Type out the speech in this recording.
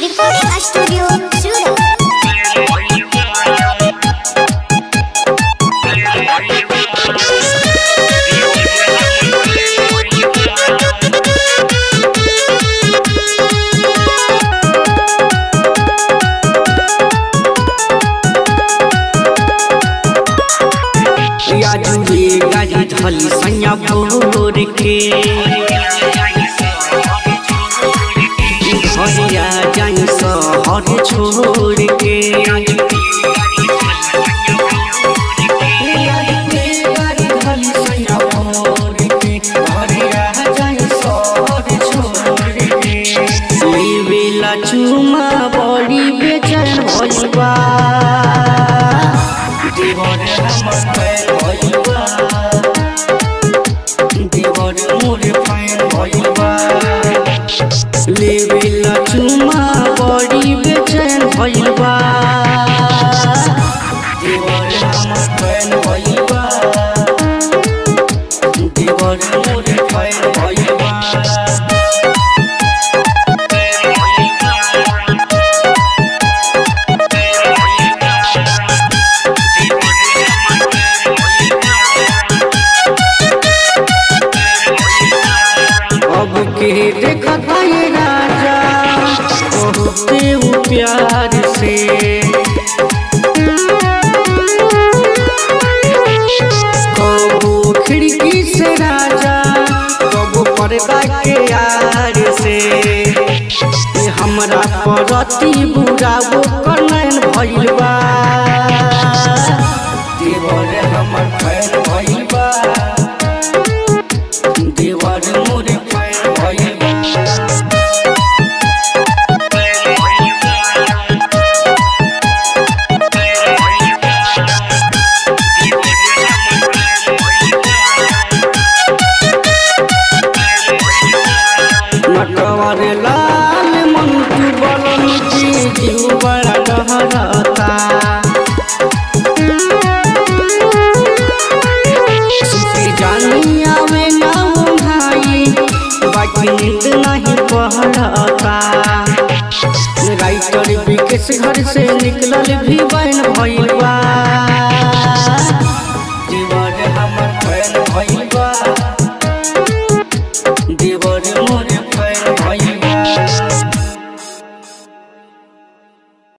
Recording Studio Surat. गाड़ी धली सैया भोर के घरिया जाई शहर छोड़ के गाड़ी धली सैया भोर के घरिया जाई शहर छोड़ के लेवेला चुमा बड़ी बेचैन भइल बा देवर हमर पैर भइल बा देवर मोर पैर भइल बा लेवेला चुमा बड़ी बेचैन भइल बा देवर हमर पैर भइल बा देवर मोर पैर भइल बा। के देखता ये राजा बहुते प्यार से कबो खिड़की से राजा कबो पर्दा के यार से हमरा परती बुरा वो कनैन भइल बा देवर हमर पैर भइल बा देवर मोर मटवर लाल मंटू बलन जी जीव बड़ा लहरता सुती जानी आवे ना भाई बाकी नींद नहीं पहरता राइटर विकेश घर से निकलल भी बहन भइल